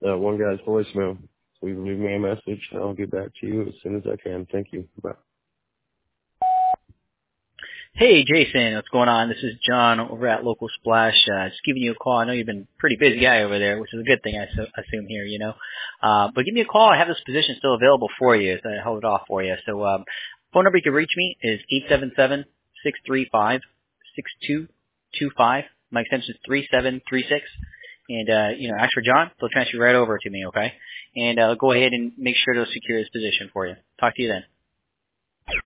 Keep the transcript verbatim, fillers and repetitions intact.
uh, one guy's voicemail. So you can leave me a message, and I'll get back to you as soon as I can. Thank you. Bye. Hey, Jason, what's going on? This is John over at Local Splash. Uh, just giving you a call. I know you've been a pretty busy guy over there, which is a good thing, I su- assume here, you know. Uh, but give me a call. I have this position still available for you, so I held it off for you. So um, phone number you can reach me is eight seven seven, six three five, six two two five. My extension is three seven three six. And, uh, you know, ask for John. They'll transfer you right over to me, okay? And uh, go ahead and make sure to secure this position for you. Talk to you then.